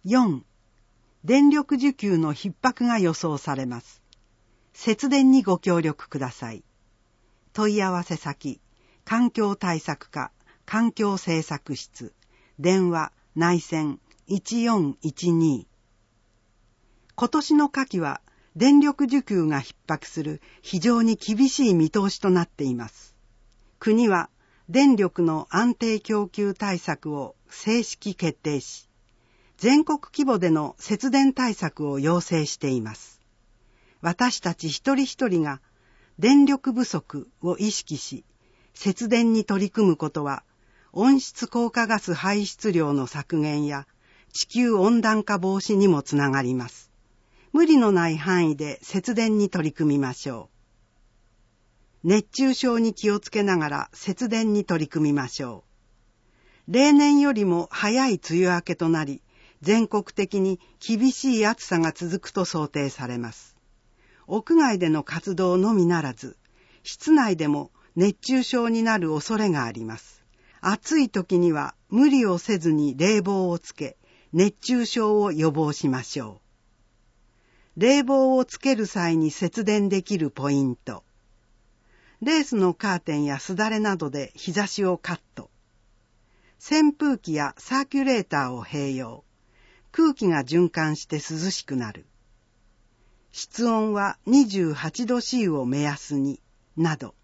4. 電力需給の逼迫が予想されます。節電にご協力ください。問い合わせ先、環境対策課、環境政策室、電話、内線1412。今年の夏季は電力需給が逼迫する非常に厳しい見通しとなっています。国は電力の安定供給対策を正式決定し、全国規模での節電対策を要請しています。私たち一人一人が電力不足を意識し、節電に取り組むことは、温室効果ガス排出量の削減や地球温暖化防止にもつながります。無理のない範囲で節電に取り組みましょう。熱中症に気をつけながら節電に取り組みましょう。例年よりも早い梅雨明けとなり、全国的に厳しい暑さが続くと想定されます。屋外での活動のみならず、室内でも熱中症になる恐れがあります。暑い時には無理をせずに冷房をつけ、熱中症を予防しましょう。冷房をつける際に節電できるポイント。レースのカーテンやすだれなどで日差しをカット。扇風機やサーキュレーターを併用。空気が循環して涼しくなる。室温は28度 C を目安に、など。